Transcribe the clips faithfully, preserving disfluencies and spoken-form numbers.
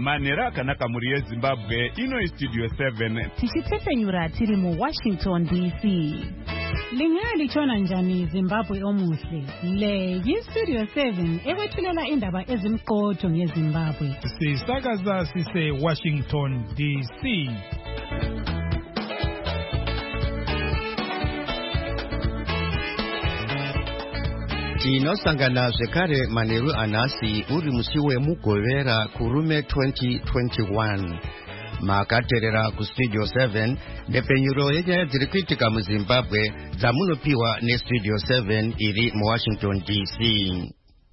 manhero akanaka mhuri yeZimbabwe. Ino Studio seven tichitsepenyura tiri mu Washington D C. Lingali chona njani Zimbabwe omuhle. Le yi-Studio seven ekwethulela indaba ezimqotho ngeZimbabwe. Sisakaza sise Washington D C. Tinosangana zvekare manheru anhasi uri musi wemugovera kurume twenty twenty-one. Makaterera kuStudio seven nepenyuro yenyaya dziri kuitika muZimbabwe dzamunopiwa neStudio seven iri muWashington D C.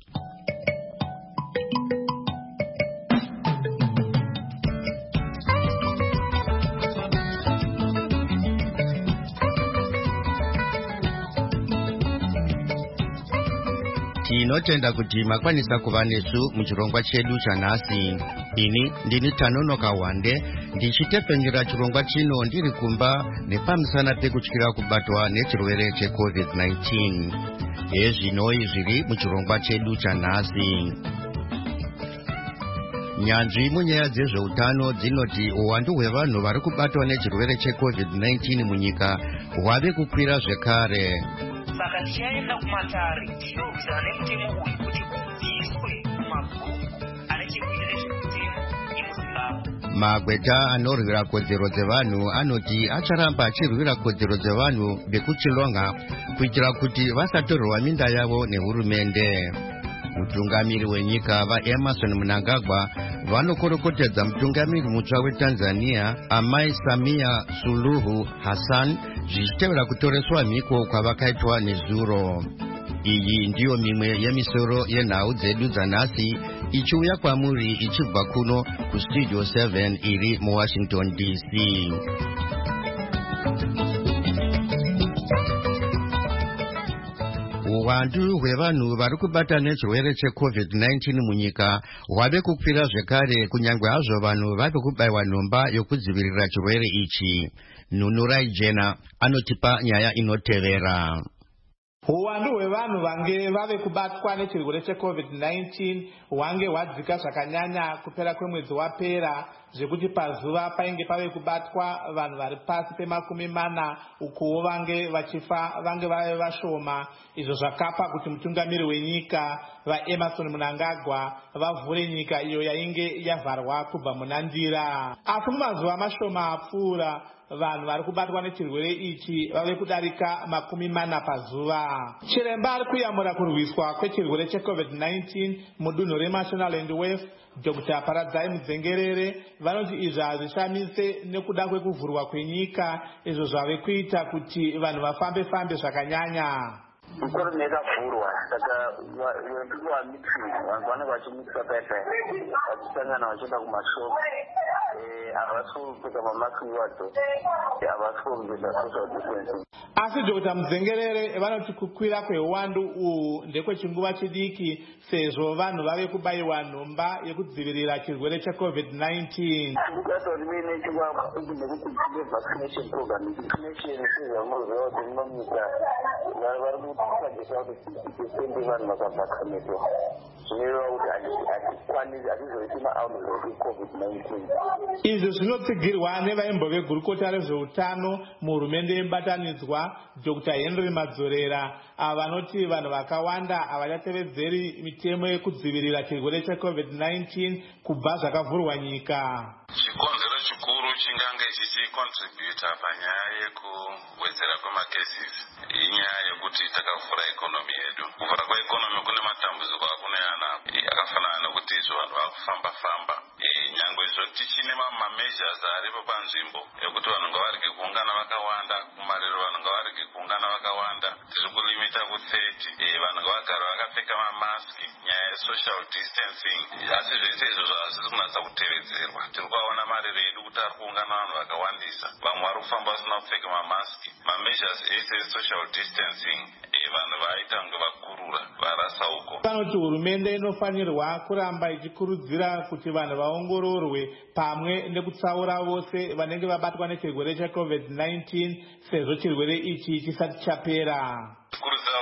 Tinotenda kuti makwanisa kuva nesu muchirongwa chedu chanhasi. Ini ndini Tanonoka Wande ndichitepenyura chirongwa chino ndiri kumba nepamusana pekutyira kubatwa nechirwere checovid nineteen. Ezvinoi zviri muchirongwa chedu chanhasi. Nyanzvi munyaya dzezveutano dzinoti uwandu hwevanhu vari kubatwa nechirwere checovid nineteen munyika hwave kukwira zvekare. Saka tichaenda kumatare tinovizana nemutemo uyu kuti ubviswe mumabhuku ane chekuita nezvemutemo imuZimbabwe. Magweta anorwira kodzero dzevanhu anoti acharamba achirwira kodzero dzevanhu bekuchilonga kuitira kuti vasatorerwa minda yavo nehurumende. Mutungamiri wenyika vaEmerson Mnangagwa vanokorokotedza mutungamiri mutsva weTanzania Amai Samia Suluhu Hassan zvichitevera kutoreswa mhiko kwavakaitwa nezuro. Iyi ndiyo mimwe yemisoro yenhau dzedu dzanhasi ichiuya kwamuri ichibva kuno kuStudio seven iri muWashington D C. Uwandu hwevanhu vari kubata nechirwere checovid nineteen munyika hwave kukwira zvekare kunyangwe hazvo vanhu vave kubayiwa nhomba yokudzivirira chirwere ichi. Nunurai Jena anotipa nyaya inotevera. Uwandu hwevanhu vange vave kubatwa nechirwere checovid nineteen hwange hwadzika zvakanyanya kupera kwemwedzi wapera, zvekuti pazuva painge pave kubatwa vanhu vari pasi pemakumi mana, ukuwo vange vachifa vange vave vashoma. Izvo zvakapa kuti mutungamiri wenyika vaEmerson Mnangagwa vavhure nyika iyo yainge yavharwa kubva muna ndira. Asi mumazuva mashoma apfuura vanhu vari kubatwa nechirwere ichi vave kudarika makumi mana pazuva. Chiremba ari kuyamura kurwiswa kwechirwere checovid nineteen mudunhu reMashonaland and West, Doctor Paradzai Mudzengerere, vanoti izvi hazvishamise nekuda kwekuvhurwa kwenyika izvo zvave kuita kuti vanhu vafambe fambe zvakanyanya. Ikoro nekavhurwa saka venduku vamitri vanhu vanenge vachimikisa paipai vachisangana vachienda kumashopu havasi kupfeka mamaski vadzo havasi kuongeza social distancing. Asi Doctor Mudzengerere vanoti kukwira kweuwandu uhu ndekwechinguva chidiki sezvo vanhu vave kubayiwa nhomba yekudzivirira chirwere checovid nineteen. Ndikatori mine chingwa nekuti vaccination program vaccination sezvamunoziva kuti munomunyika vari kutajisa kuti sixty percent vanhu vakavaccinatwa zvinoreva kuti hatikwanisi hatizoiti maaunod covid nineteen. Izvi zvinotsigirwa nevaimbove gurukota rezveutano muhurumende yebatanidzwa Doctor Henry Madzorera, avanoti vanhu vakawanda havachatevedzeri mitemo yekudzivirira chirwere checovid nineteen kubva zvakavhurwa nyika. Chikonzero chikuru chingange chichicontributa panyaya yekuwedzera kwemacases inyaya yekuti takavhura ikonomi yedu. Kuvhura kweikonomi kune matambudziko akunayana akafanana nokuti izvo vanhu vakufamba famba. Nyangwe izvo tichine mameasures aripo panzvimbo ekuti vanhu ngavarege kuungana vakawanda, kumarero vanhu ngavarege kuungana vakawanda, tiri kulimita ku-thirty, vanhu ngavagara vakapfeka mamaski, nyaya yesocial distancing. Asi zvese izvo hazvisi kunatsa kutevedzerwa. Tiri kuvaona marero edu kuti ari kuungana vanhu vakawandisa, vamwe vari kufamba vasina kupfeka mamaski. Mameasures ese esocial distancing vanhu vaita kunge vakurura varasa uko. Vanoti hurumende inofanirwa kuramba ichikurudzira kuti vanhu vaongororwe pamwe nekutsaura vose vanenge vabatwa nechirwere checovid nineteen sezvo chirwere ichi chisati chapera. Kurudzira hurumende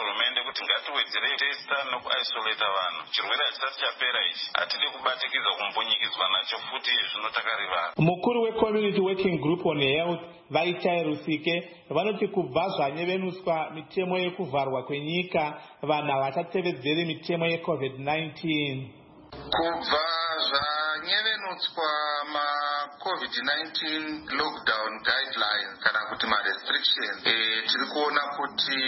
yekuti ngatiwedzere testa nokuisolata vanhu. Chirwere hachisati chapera ichi. Hatidi kubatikidza kumbunyikidzwa nacho futi zvino takarivara. Mukuru we-Community Working Group on Health Vaitai Rusike vanoti kubva zvanyevenuswa mitemo yekuvharwa kwenyika vanhu havachatevedzeri mitemo yecovid nineteen. Kubva zvanyevenutswa ma-covid nineteen lockdown guidelines kana kuti ma-restrictions, e, tiri kuona kuti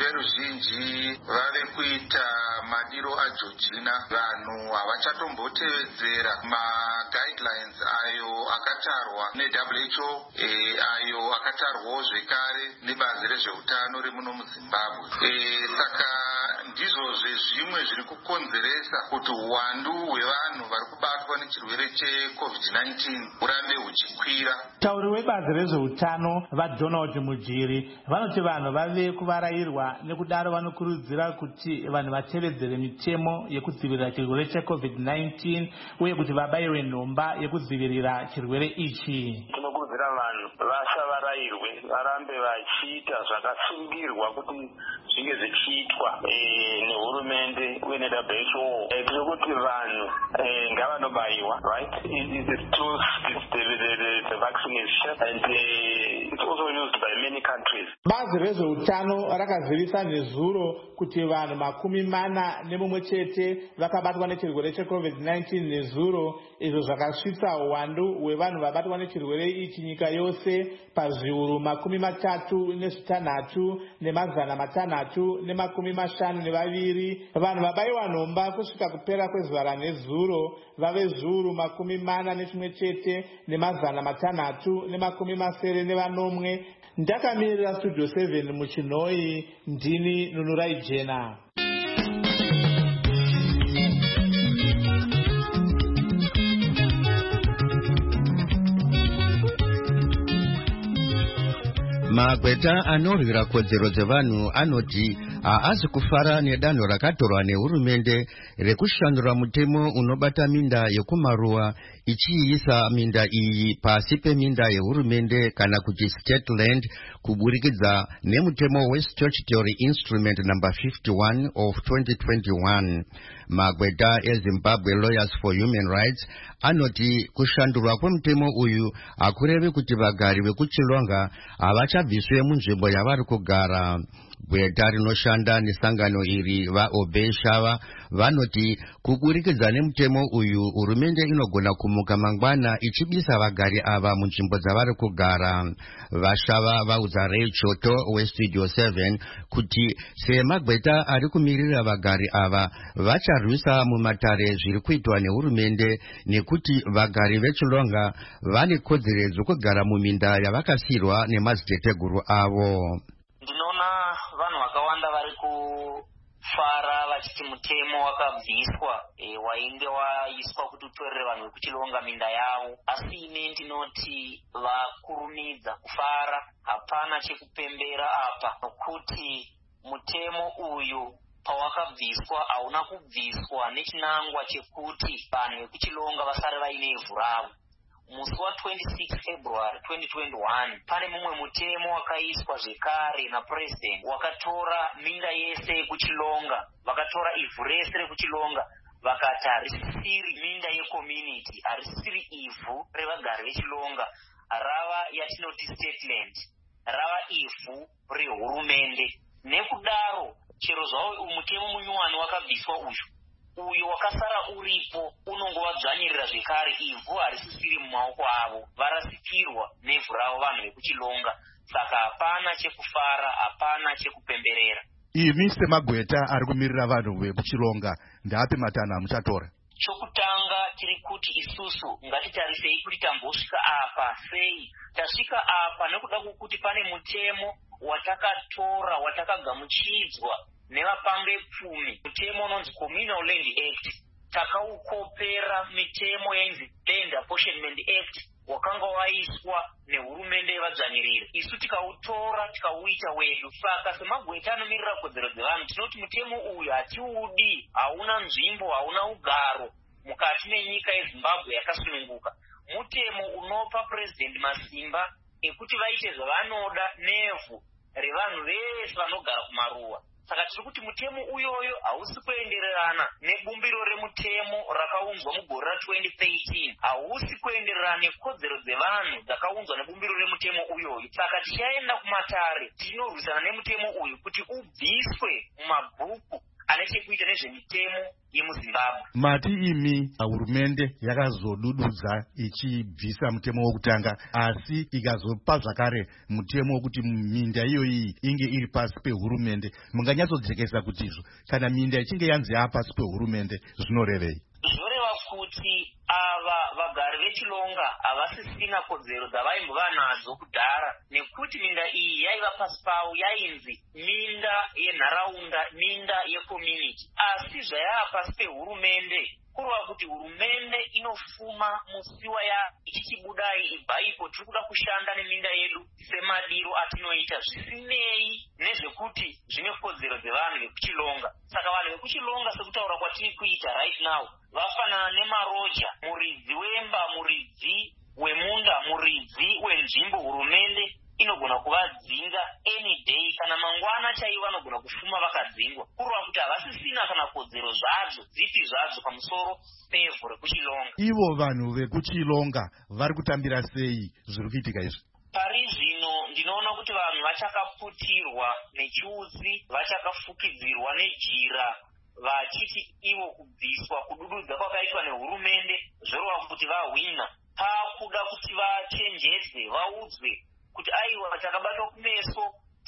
veruzhinji vave kuita madiro ajojina. Vanhu havachatombotevedzera ma-guidelines ayo akatarwa ne-W H O, e, ayo akatarwawo zvekare nebazi rezveutano remuno muZimbabwe. E, saka ndizvozve zvimwe zviri kukonzeresa kuti uwandu hwevanhu vari kubatwa nechirwere checovid nineteen urambe huchikwira. Tauri webazi rezveutano vaDonald Mujiri vanoti vanhu vave kuvarayirwa, nekudaro vanokurudzira kuti vanhu vatevedzere mitemo yekudzivirira chirwere checovid nineteen uye kuti vabayiwe nhomba yekudzivirira chirwere ichi. Tinokurudzira vanhu vasavarayirwe, varambe vachiita zvakasungirwa kuti zvinge zvichiitwa nehurumende uye ne-W H O. Tinokuti vanhu ngavanobayiwa, right? It is true, it's the, the, the, the vaccination and uh, it's also used by many countries. Bazi rezveutano rakazivisa nezuro kuti vanhu makumi mana nemumwe chete vakabatwa nechirwere checovid nineteen nezuro, izvo zvakasvitsa uwandu hwevanhu vabatwa nechirwere ichi nyika yose pazviuru makumi matatu nezvitanhatu nemazana matanhatu nemakumi mashanu nevaviri. Vanhu vabayiwa nhomba kusvika kupera kwezuva ranezuro vave zviuru makumi mana nechimwe chete nemazana matanhatu nemakumi masere nevanomwe. Ndakamirira Studio seven muChinoi, ndini Nunurai Jena. Magweta anorwira kodzero dzevanhu anoti haazi kufara nedanho rakatorwa nehurumende rekushandura mutemo unobata minda yekumaruwa ichiisa minda iyi pasi peminda yehurumende kana kuti state land kuburikidza nemutemo westatutory instrument number fifty-one of twenty twenty-one. Magweta eZimbabwe Lawyers for Human Rights anoti kushandurwa kwemutemo uyu hakurevi kuti vagari vekuchilonga havachabviswe munzvimbo yavari kugara. Gweta rinoshanda nesangano iri vaObey Shava vanoti kuburikidza nemutemo uyu hurumende inogona kumuka mangwana ichibisa vagari ava munzvimbo dzavari kugara. Vashava vaudza Ray Choto weStudio seven kuti semagweta ari kumirira vagari ava vacharwisa mumatare zviri kuitwa nehurumende nekuti vagari vechilonga vane kodzero dzokugara muminda yavakasirwa nemadziteteguru avo. Ndinoona vanhu vakawanda vari kufara vachiti mutemo wakabviswa e, wainge waiswa kuti utorere vanhu vekuchilonga minda yavo. Asi ine ndinoti vakurumidza kufara, hapana chekupembera apa, nokuti mutemo uyu pawakabviswa hauna kubviswa nechinangwa chekuti vanhu vekuchilonga vasare vaine ivhu ravo. Musi wa twenty-six February twenty twenty-one pane mumwe mutemo wakaiswa zvekare napresident wakatora minda yese yekuchilonga, vakatora ivhu rese rekuchilonga vakati harisisiri minda yecommunity, harisisiri ivhu revagari vechilonga, rava yatinoti state land, rava ivhu rehurumende. Nekudaro chero zvavo mutemo munyuwani wakabviswa uyu uyo wakasara uripo unongovadzvanyirira zvekare, ivhu harisisiri mumaoko avo, varasikirwa nevhu ravo vanhu vekuchilonga. Saka hapana chekufara, hapana chekupemberera. Imi semagweta ari kumirira vanhu vekuchilonga, ndapi matanho amuchatora? Chokutanga tiri kuti isusu ngatitarisei kuti tambosvika apa sei. Tasvika apa nekuda kwokuti pane mutemo watakatora watakagamuchidzwa nevapambe pfumi, mutemo unonzi Communal Land Act. Takaukopera mitemo yainzi Land Apportionment Act wakanga waiswa nehurumende yevadzvaniriri. Isu tikautora tikauita wedu. Saka semagweta anomirira kodzero dzevanhu tinoti mutemo uyu hatiudi, hauna nzvimbo, hauna ugaro mukati menyika yeZimbabwe yakasununguka. Mutemo unopa president masimba ekuti vaite zvavanoda nevhu revanhu vese vanogara kumaruwa. saka tiri kuti mutemo uyoyo hausi kuendererana nebumbiro remutemo rakaunzwa mugore ra-twenty thirteen, hausi kuendererana nekodzero dzevanhu dzakaunzwa nebumbiro remutemo uyoyo. Saka tichaenda kumatare tichinorwisana nemutemo uyu kuti ubviswe mumabhuku ane chekuita nezvemitemo yemuzimbabwe. Mati imi hurumende yakazodududza ichibvisa mutemo wokutanga, asi ikazopa zvakare mutemo wokuti minda iyoyi inge iri pasi pehurumende. Munganyatsojekesa kuti izvo kana minda ichinge yanzi yapasi pehurumende zvinorevei? Zvinoreva kuti ava vagari vechilonga havasisina kodzero dzavaimbova nadzo kudhara, nekuti minda iyi yaiva pasi pavo yainzi minda yenharaunda, minda yekomuniti. Asi zvayava pasi pehurumende kureva kuti hurumende inofuma musiwa ya ichichibudai ibhaipo tiri kuda kushanda neminda yedu semadiro atinoita, zvisinei nezvekuti zvine kodzero dzevanhu vekuchilonga. Saka vanhu vekuchilonga sekutaura kwatiri kuita right now vafanana nemaroja, muridzi wemba, muridzi wemunda, muridzi wenzvimbo. Hurumende inogona kuvadzinga any day, kana mangwana chaivo vanogona kufuma vakadzingwa, kureva kuti havasisina kana kodzero zvadzo dzipi zvadzo pamusoro pevhu rekuchilonga. Ivo vanhu vekuchilonga vari kutambira sei zviri kuitika izvi? Pari zvino ndinoona kuti vanhu vachakaputirwa nechiusi, vachakafukidzirwa nejira, vachiti ivo kubviswa kudududza kwakaitwa nehurumende zvoreva kuti vahwina. Pakuda kuti vachenjedzwe, vaudzwe kuti aiwa takabatwa kumeso,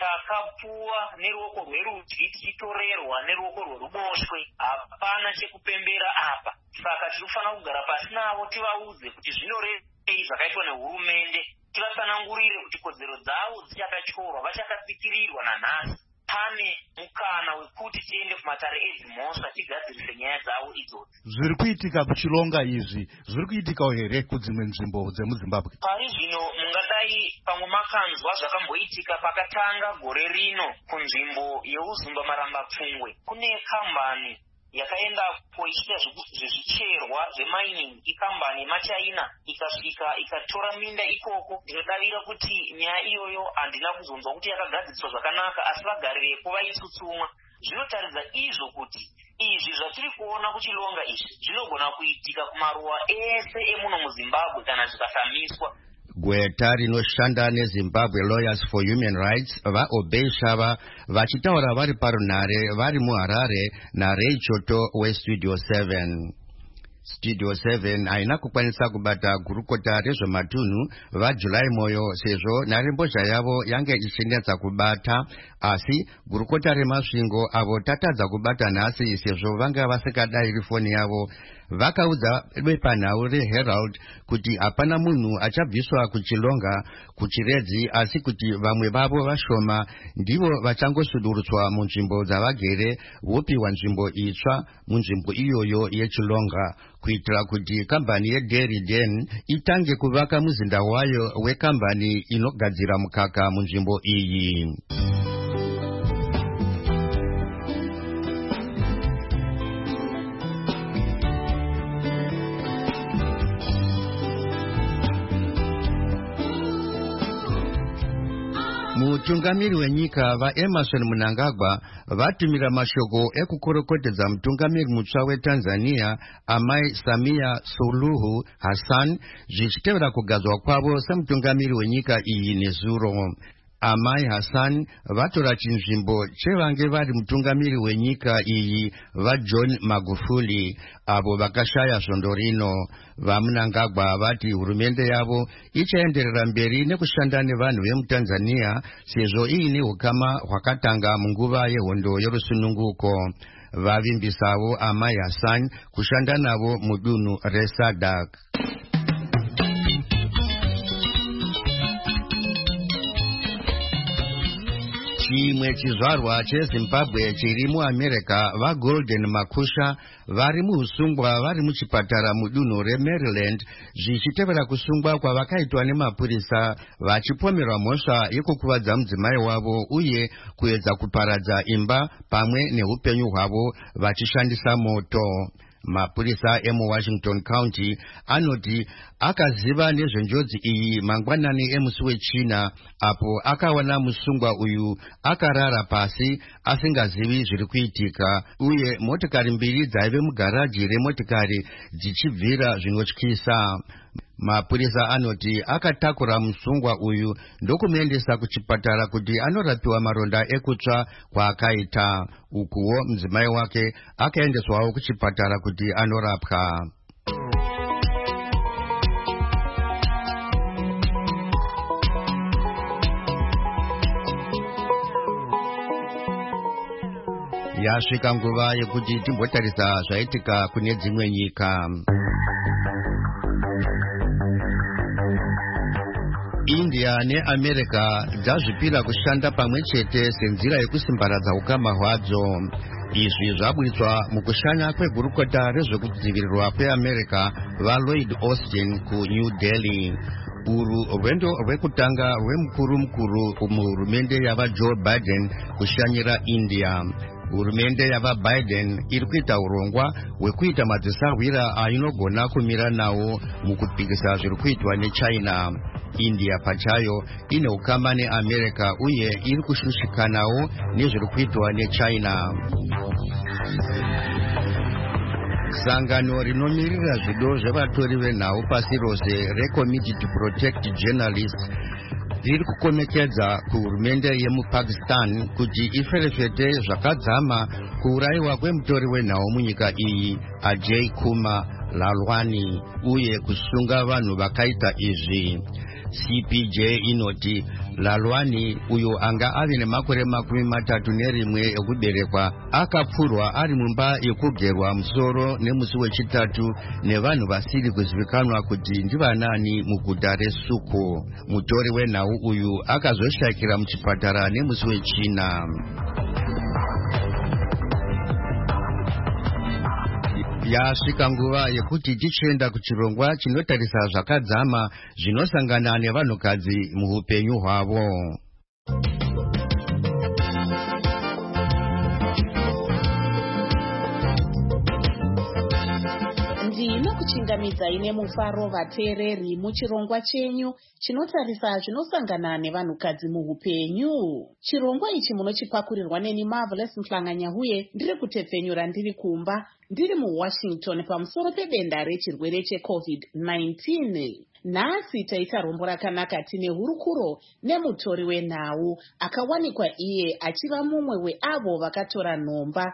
takapuwa neruoko rwerudyi tichitorerwa neruoko rweruboshwe, hapana chekupembera apa. Saka tiri kufanira kugara pasi navo tivaudze kuti zvinorevei zvakaitwa nehurumende, tivatsanangurire kuti kodzero dzavo dzichakatyorwa, vachakatsikirirwa nanhasi. Pane mukana wekuti tiende kumatare edzimhosva tigadzirise nyaya dzavo idzodzi. Zviri kuitika kuchilonga izvi zviri kuitikawo here kudzimwe nzvimbo dzemuzimbabwe? Pari zvino mungadai pamwe makanzwa zvakamboitika pakatanga gore rino kunzvimbo yeuzumba maramba pfungwe. Kune kambani yakaenda poichita zvezvicherwa zvemining, ikambani yemachaina ikasvika ikatora minda ikoko. Ndinodavira kuti nyaya iyoyo handina kuzonzwa kuti yakagadziriswa zvakanaka, asi vagarirepo vaitsutsumwa. Zvinotaridza izvo kuti izvi zvatiri kuona kuchilonga izvi zvinogona kuitika kumaruwa ese emuno muzimbabwe kana zvikasamiswa. Gweta rinoshanda neZimbabwe Lawyers for Human Rights vaobei Shava vachitaura vari parunhare vari muHarare naRay Choto weStudio seven. Studio seven haina kukwanisa kubata gurukota rezvematunhu vaJulai Moyo sezvo nharembozha yavo yange ichinetsa kubata, asi gurukota remasvingo avo tatadza kubata nhasi sezvo vanga vasikadayiri foni yavo vakaudza bepanhau reHerald kuti hapana munhu achabviswa kuchilonga kuchiredzi, asi kuti vamwe vavo vashoma ndivo vachangosudurutswa munzvimbo dzavagere vopiwa nzvimbo itsva munzvimbo iyoyo yechilonga, kuitira kuti kambani yeDairy Den itange kuvaka muzinda wayo wekambani inogadzira mukaka munzvimbo iyi. Mutungamiri wenyika vaEmerson Mnangagwa vatumira mashoko ekukorokotedza mutungamiri mutsva weTanzania Amai Samia Suluhu Hassan zvichitevera kugadzwa kwavo semutungamiri wenyika iyi nezuro. Amai Hassan vatora chinzvimbo chevange vari mutungamiri wenyika iyi vaJohn Magufuli avo vakashaya svondo rino. VaMnangagwa vati hurumende yavo ichaenderera mberi nekushanda nevanhu vemuTanzania sezvo iine ukama hwakatanga munguva yehondo yorusununguko. Vavimbisawo Amai Hassan kushanda navo mudunhu reSADC. Chimwe chizvarwa cheZimbabwe chiri muAmerica vaGolden Makusha vari muusungwa vari muchipatara mudunhu reMaryland zvichitevera kusungwa kwavakaitwa nemapurisa vachipomerwa mhosva yekukuvadza mudzimai wavo uye kuedza kuparadza imba pamwe neupenyu hwavo vachishandisa moto. Mapurisa emu Washington County anoti akaziva nezvenjodzi iyi mangwanani emusi wechina apo akawana musungwa uyu akarara pasi asingazivi zviri kuitika uye motikari mbiri dzaive mugaraji remotikari dzichibvira zvinotyisa. Mapurisa anoti akatakura musungwa uyu ndokumuendesa kuchipatara kuti anorapiwa maronda ekutsva kwaakaita. Ukuwo mudzimai wake akaendeswawo kuchipatara kuti anorapwa. Yasvika nguva yekuti timbotarisa zvaitika kune dzimwe nyika. India neAmerica dzazvipira kushanda pamwe chete senzira yekusimbaradza ukama hwadzo. Izvi zvaburiswa mukushanya kwegurukota rezvekudzivirirwa kweAmerica vaLloyd Austin kuNew Delhi. Uru rwendo rwekutanga rwemukuru mukuru muhurumende yava Joe Biden kushanyira India. Hurumende yava Biden iri kuita urongwa hwekuita madzisarwira ainogona kumira nawo mukupikisa zviri kuitwa neChina. India pachayo ine ukama neAmerica uye iri kushushikanawo nezviri kuitwa neChina. Sangano rinomirira zvido zvevatori venhau pasi rose reCommittee to Protect Journalists riri kukomekedza kuhurumende yemupakistan kuti iferefete zvakadzama kuurayiwa kwemutori wenhau munyika iyi Ajay Kumar Lalwani uye kusunga vanhu vakaita izvi. C P J inoti Lalwani uyo anga ave nemakore makumi matatu nerimwe ekuberekwa akapfurwa ari mumba yekugerwa musoro nemusi wechitatu nevanhu vasiri kuzivikanwa kuti ndivanani muguta reSukho. Mutori wenhau uyu akazoshakira muchipatara nemusi wechina. Yasvika nguva yekuti tichienda kuchirongwa chinotarisa zvakadzama zvinosangana nevanhukadzi muhupenyu hwavo. Ndinokuchingamidza ine mufaro vateereri muchirongwa chenyu chinotarisa zvinosangana nevanhukadzi muhupenyu. Chirongwa ichi munochipakurirwa neni Marvelous Mhlanganyahuye ndiri kutepfenyura ndiri kumba ndiri muWashington pamusoro pedenda rechirwere cheCovid nineteen. Nhasi taita rombo rakanaka tine hurukuro nemutori wenhau akawanikwa iye achiva mumwe weavo vakatora nhomba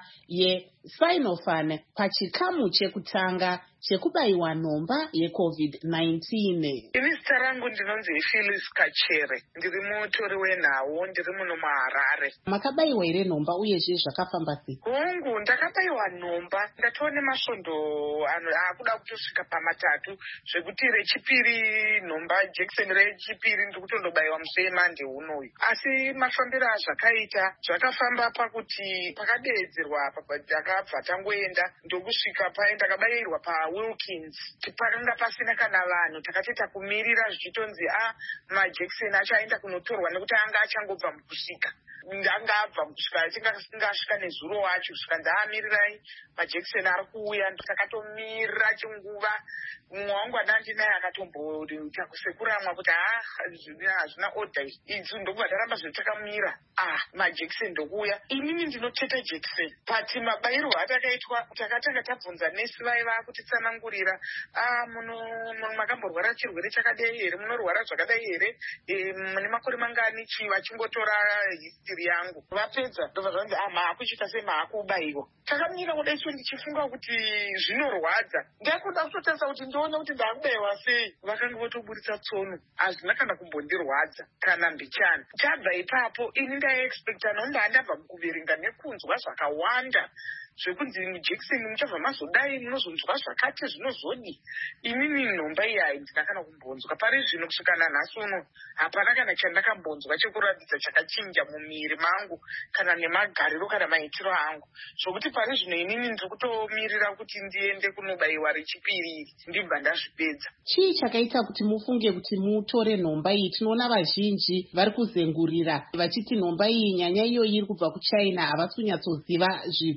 yeSinopharm pachikamu chekutanga chekubayiwa nhomba yeCovid nineteen. Ini zita rangu ndinonzi Phyllis Kachere, ndiri mutori wenhau, ndiri muno muHarare. Makabayiwa ere nhomba uyezve zvakafamba sei? Hongu, ndakabayiwa nhomba ndatoone masvondo akuda kutosvika pamatatu zvekuti rechipiri nhomba jekiseni rechipiri ndiri kutondobayiwa musi weMonday unoyu. Asi mafambiro azvakaita zvakafamba pakuti pakadeedzerwa ndakabva tangoenda ndokusvika paye ndakabayirwa paWilkins. Pakanga pasina kana vanhu takatoita kumirira zvichitonzi a majekiseni acho aenda kunotorwa nekuti anga achangobva mukusvika. Ndanga abva mukusvika achinga asvika nezuro wacho kusvika ndaamirirai majekiseni ari kuuya. Ndakatomirira chinguva. Mumwe wangu andandinaye akatomboita kusekuramwa kuti ha hazvina oda idzi ndobva ndaramba zvetakamira ah majekiseni ndokuuya. Inini ndinoteta jekiseni pati mabayiro atakaitwa takatanga tabvunza nesi vaiva kutitsanangurira ah muno makamborwara chirwere chakadai here, munorwara zvakadai here, mune makore mangani chi vachingotora history yangu. Vapedza ndobva zvanzi ah maakuchita sei maakubayiwa. Takamira kudai so ndichifunga kuti zvinorwadza. Ndakuda kutotarisa kuti ndione kuti ndakubayiwa sei. Vakanga votoburitsa tsono hazvina kana kumbondirwadza kana mbichana. Tabva ipapo ini ndaiexpecta nomba ndabva mukuverenga nekunzwa zvakawanda zvekunzi jekiseni muchabva mazodai munozonzwa zvakati zvinozodi. Inini nhomba iyi hai ndina kana kumbonzwa. Pari zvino kusvika nanhasi uno hapana kana chandakambonzwa chekuratidza chakachinja mumiri mangu kana nemagariro kana maitiro angu. Zvokuti pari zvino inini ndiri kutomirira kuti ndiende kunobayiwa rechipiri ndibva ndazvipedza. Chii chakaita kuti mufunge kuti mutore nhomba iyi? Tinoona vazhinji vari kuzengurira vachiti nhomba iyi nyanya iyoyi iri kubva kuChina havasi kunyatsoziva zvikuru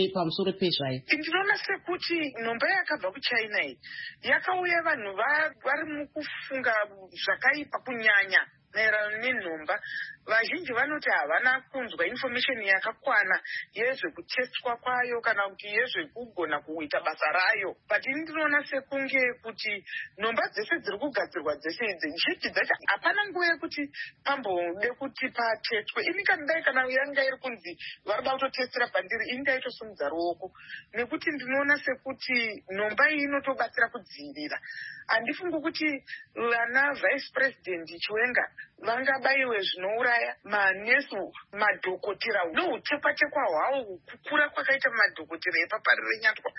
pamusoro pezvayo? Ndinoona sekuti nhomba yakabva kuchina iyi yakauya vanhu vari mukufunga zvakaipa kunyanya maererano nenhomba. Vazhinji vanoti havana kunzwa information yakakwana yezvekutestwa kwayo kana kuti yezvekugona kuita basa rayo. But ndinoona sekunge kuti nhomba dzese dziri kugadzirwa dzese idzi zhinji dzacho hapana nguva yekuti pambode kuti patestwe. Ini kanidai kana yanga iri kunzi varida kutotestera pandiri, ini ndaitosumudza ruoko, nekuti ndinoona sekuti nhomba iyi inotobatsira kudzivirira. Handifungi kuti vana vice president Chiwenga vangabayiwe zvinouraya manesi, madhokotera noutekwa-tekwa hwavo kukura kwakaita madhokotera epaparire renyatwa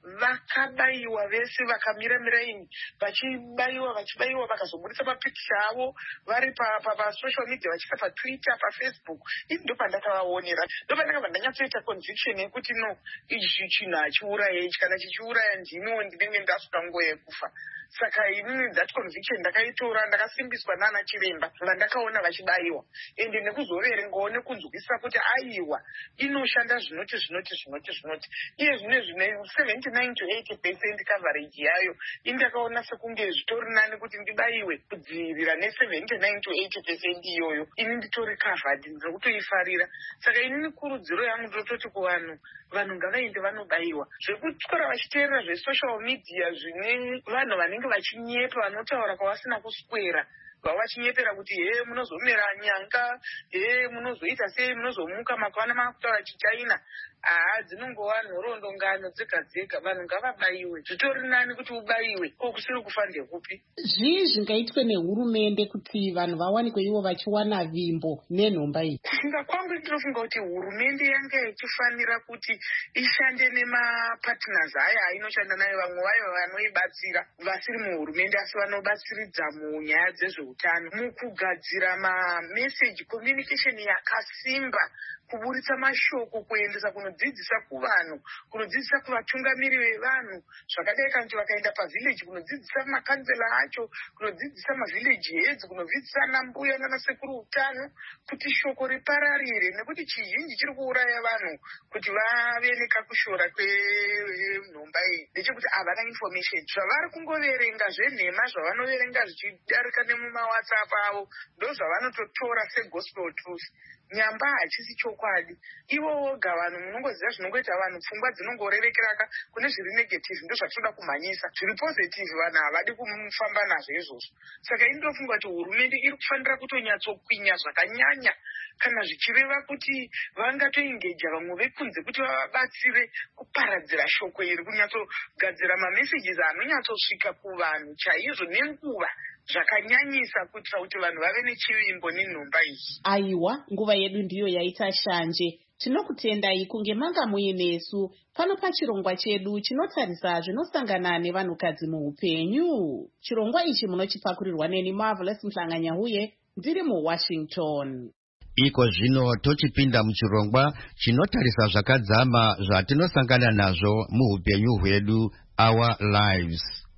vakabayiwa vese, vakamira miraini vachibayiwa vachibayiwa vakazobudisa mapikicha avo vari pasocial media vachika patwitter, pafacebook. Ini ndopandakavaonera, ndopandakabva ndanyatsoita conviction yekuti no, ichi chinhu hachiuraya ichi, kana chichiuraya ndiniwo ndinenge ndasvika nguva yekufa. Saka inini that conviction ndakaitora, ndakasimbiswa nana chiremba vandakaona vachibayiwa, ende nekuzoverengawo nekunzwisisa kuti aiwa inoshanda zvinoti zvinoti zvinoti zvinoti. Iye zvine zvine seventy-nine to eighty percent coverage yayo, ini ndakaona sekunge zvitori nani kuti ndibayiwe kudzivirira ne-seventy-nine to eighty percent iyoyo, ini nditori covered, ndiri kutoifarira. Saka inini kurudziro yangu ndototi kuvanhu, vanhu ngavaende vanobayiwa. Zvekutyora vachiteerera zvesocial media zvine vanhu vanenge vachinyepa, vanotaura kwavasina kuswera, vavachinyepera kuti he munozomera nyanga, he munozoita sei, munozomuka makwana makutaura chichaina. Haa, dzinongova nhorondongano dzega dzega. Vanhu ngavabayiwe, zvitori nani kuti ubayiwe ko kusiri kufa ndekupi. Zvii zvingaitwe nehurumende kuti vanhu vawanikwe ivo vachiwana vimbo nenhomba iyi? Kufunga kwangu ndinofunga kuti hurumende yanga ichifanira kuti ishande nemapartners aya ainoshanda nayo, vamwe vayo vanoibatsira vasiri muhurumende asi vanobatsiridza munyaya dzezveutano, mukugadzira mameseji communication yakasimba, kuburitsa mashoko, kuendesa kunodzidzisa kuvanhu, kunodzidzisa kuvatungamiri vevanhu, zvakadai kanti vakaenda pavillage kunodzidzisa makansela acho, kunodzidzisa mavillage heads, kunodzidzisa anambuya nanasekuru utano, kuti shoko ripararire, nekuti chizhinji chiri kuuraya vanhu kuti vave nekakushora kwenhomba iyi ndechekuti havana information. Zvavari kungoverenga zvenhema zvavanoverenga zvichidarika nemumawhatsapp avo ndozvavanototora segospel truth. Nyamba hachisi chokwadi. Ivo voga vanhu munongoziva zvinongoita vanhu pfungwa dzinongorerekeraka kune zviri negative, ndozvatinoda kumhanyisa. Zviri positive vanhu havadi kufamba nazvo izvozvo. Saka ini ndofunga kuti hurumende iri kufanira kutonyatsokuinya zvakanyanya kana zvichireva kuti vangatoengeja vamwe vekunze kuti vavabatsire kuparadzira shoko iri, kunyatsogadzira mamessages anonyatsosvika kuvanhu chaizvo nenguva zvakanyanyisa kuitira kuti vanhu vave nechivimbo nenhomba iyi. Aiwa, nguva yedu ndiyo yaita shanje. Tinokutendai kunge manga muinesu pano pachirongwa chedu chinotarisa zvinosangana nevanhukadzi muupenyu. Chirongwa ichi munochipakurirwa neni Marvelous Mhlanganyahuye ndiri muWashington. Iko zvino tochipinda muchirongwa chinotarisa zvakadzama zvatinosangana nazvo muupenyu hwedu, our lives.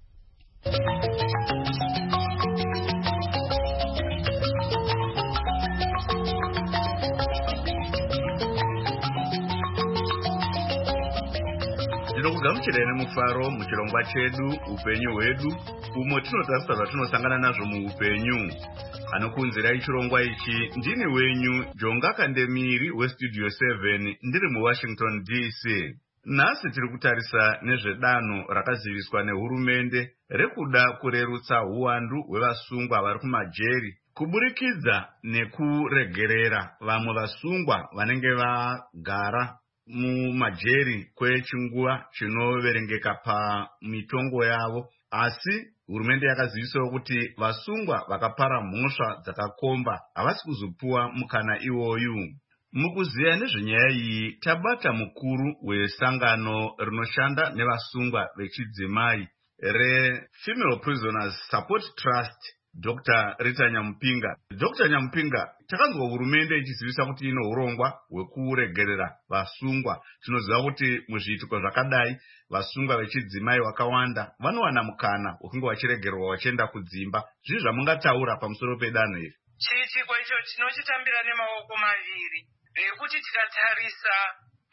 Ndinokugamuchirai nemufaro muchirongwa chedu upenyu hwedu, umo tinotarisa zvatinosangana nazvo muupenyu. Anokunzirai chirongwa ichi ndini wenyu Jonga Kandemiri westudio seven ndiri muWashington D C. Nhasi tiri kutarisa nezvedanho rakaziviswa nehurumende rekuda kurerutsa uwandu hwevasungwa vari kumajeri kuburikidza nekuregerera vamwe vasungwa vanenge vagara mumajeri kwechinguva chinoverengeka pamitongo yavo. Asi hurumende yakazivisawo kuti vasungwa vakapara mhosva dzakakomba havasi kuzopuwa mukana iwoyu. Mukuziya nezvenyaya iyi tabata mukuru wesangano rinoshanda nevasungwa vechidzimai reFemale Prisoners Support Trust, Doctor Rita Nyamupinga. Doctor Nyamupinga, takanzwa hurumende ichizivisa kuti ino urongwa hwekuregerera vasungwa. Tinoziva kuti muzviitiko zvakadai vasungwa vechidzimai vakawanda vanowana mukana wekunge vachiregererwa vachienda kudzimba. Zvizvi zvamungataura pamusoro pedanho iri? Chiitiko icho tinochitambira nemaoko maviri, nekuti tikatarisa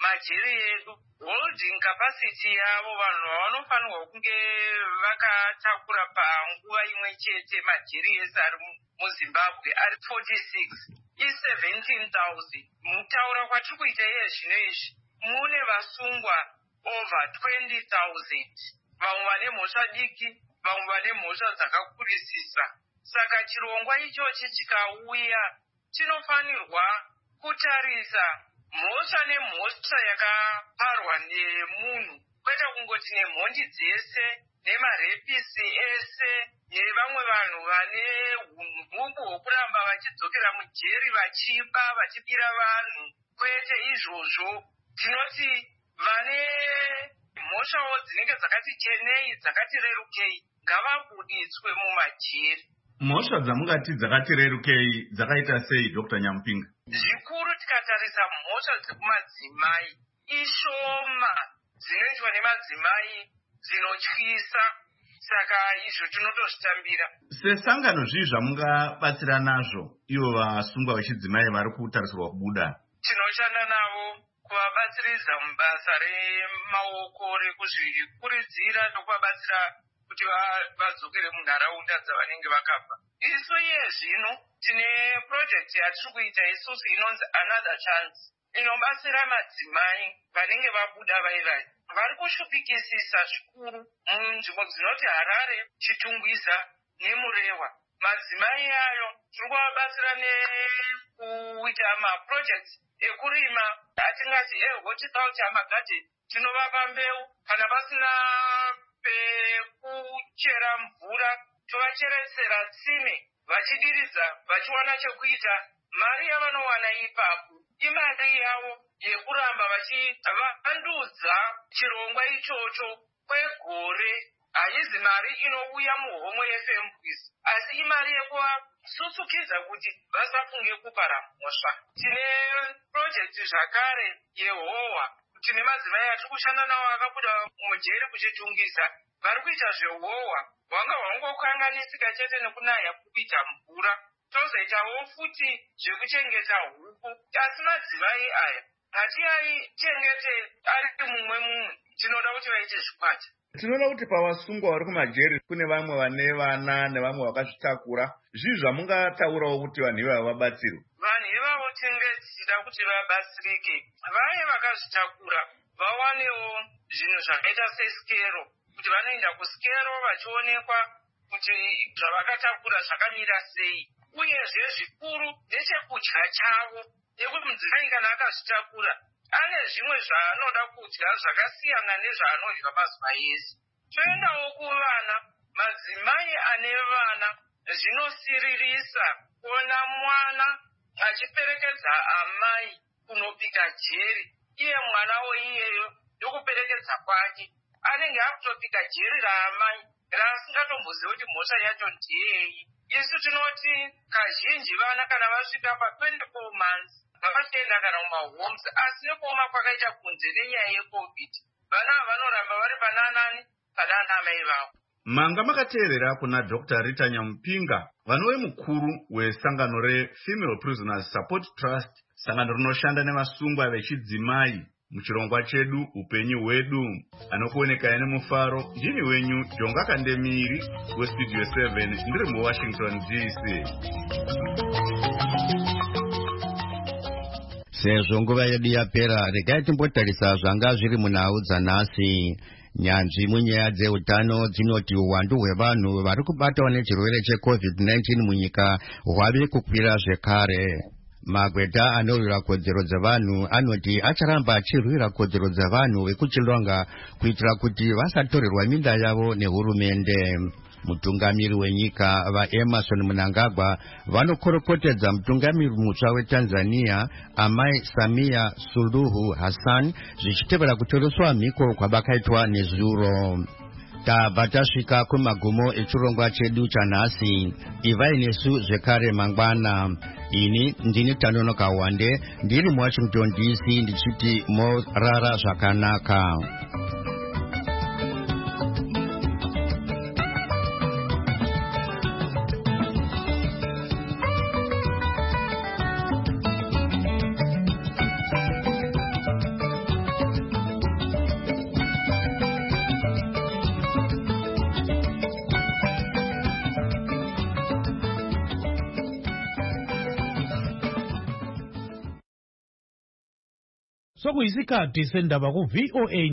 majeri edu holding capacity yavo vanhu vanofanirwa kunge vakatakura panguva imwe chete majeri ese ari muzimbabwe ari forty-six i-seventeen thousand. Mutaura kwatiri kuita iye zvino izvi mune vasungwa over twenty thousand, vamwe vane mhosva diki, vamwe vane mhosva dzakakurisisa. Saka chirongwa ichochi chikauya chinofanirwa kutarisa mhosva nemhosva yakaparwa nemunhu, kwete kungoti nemhondi dzese nemarepisi ese nevamwe vanhu vane hunhumbu hwokuramba vachidzokera mujeri vachiba vachibira vanhu. Kwete izvozvo, tinoti vane mhosvawo dzinenge dzakati chenei dzakati rerukei ngavabuditswe mumajeri. Mhosva dzamungati dzakati rerukei dzakaita sei Dr Nyamupinga? Zvikuru tikatarisa mhosva dzekumadzimai ishoma dzinoitwa nemadzimai dzinotyisa, saka izvo tinotozvitambira. Sesangano zvii zvamungabatsira nazvo ivo vasungwa vechidzimai vari kutarisirwa kubuda? Tinoshanda navo kuvabatsiridza mubasa remaoko rekuzvikurudzira nokuvabatsira kuti vadzokere munharaunda dzavanenge vakabva. Isu iye zvino tine project yatiri kuita isusu inonzi Another Chance, inobatsira madzimai vanenge vabuda vaivai vari kushupikisisa zvikuru munzvimbo dzinoti Harare, Chitungwiza neMurehwa. Madzimai ayo tiri kuvabatsira nekuita maproject ekurima atingati ehorticulture amagarden. Tinovapa mbeu kana pasina pekuchera mvura tovacheresera tsime vachidiridza vachiwana chekuita. Mari yavanowana ipapo imari yavo yekuramba vachivandudza chirongwa ichocho kwegore. Haizi mari inouya muhomwe yefembwisi, asi imari yekuvasusukidza kuti vasafunge kupara mhosva. Tine project zvakare yehohwa. Tine madzimai atiri kushanda navo akabuda mujeri kuchitungisa vari kuita zvehohwa. Hwanga hwangokanganisika chete nekunaya kuita mvura. Tozoitawo futi zvekuchengeta huku, asi madzimai aya ngatiaichengete ari mumwe mumwe. Tinoda kuti vaite zvikwata. Tinoda kuti pavasungwa vari kumajeri kune vamwe vane vana nevamwe vakazvitakura. Zvii zvamungataurawo kuti vanhu ivavo vabatsirwe? Vanhu ivavo tinenge tichida kuti vabatsirike. Vaye vakazvitakura vawanewo zvinhu zvakaita sesikero, kuti vanoenda kusikero vachionekwa kuti zvavakatakura zvakamira sei. Uyezve zvikuru ndechekudya chavo, nekuti mudzimai kana akazvitakura ane zvimwe zvaanoda kudya zvakasiyana nezvaanodya mazuva ese. Toendawo kuvana. Madzimai ane vana zvinosiririsa kuona mwana achiperekedza amai kunopika jeri. Iye mwanawo iyeyo ndokuperekedza kwake anenge akutopika jeri raamai raasingatombozii kuti mhosva yacho ndiyei. Isu tinoti kazhinji vana kana vasvika pa-twenty-four months vakachienda kana mumahomes, asi nekuoma kwakaita kunze nenyaya yecovid vana vanoramba vari pananani panana amai vavo. Manga makateerera kuna Dr Rita Nyamupinga, vanove mukuru wesangano reFemale Prisoners Support Trust, sangano rinoshanda nevasungwa vechidzimai muchirongwa chedu upenyu hwedu. Anokuoneka ine mufaro ndini wenyu Jonga Kandemiri weStudio seven ndiri muWashington D C. Sezvo nguva yedu yapera, regai timbotarisa zvanga zviri munhau dzanhasi. Nyanzvi munyaya dzeutano dzinoti uwandu hwevanhu vari kubatawo nechirwere checovid nineteen munyika hwave kukwira zvekare. Magweta anorwira kodzero dzevanhu anoti acharamba achirwira kodzero dzevanhu vekuchilonga kuitira kuti vasatorerwa minda yavo nehurumende. Mutungamiri wenyika vaEmerson Mnangagwa vanokorokotedza mutungamiri mutsva weTanzania Amai Samia Suluhu Hassan zvichitevera kutoreswa mhiko kwavakaitwa nezuro. Tabva tasvika kumagumo echirongwa chedu chanhasi. Ivai nesu zvekare mangwana. Ini ndini Tanonoka Wande ndiri muWashington D C ndichiti morara zvakanaka. sokuyisikhathi sendaba ku-V O A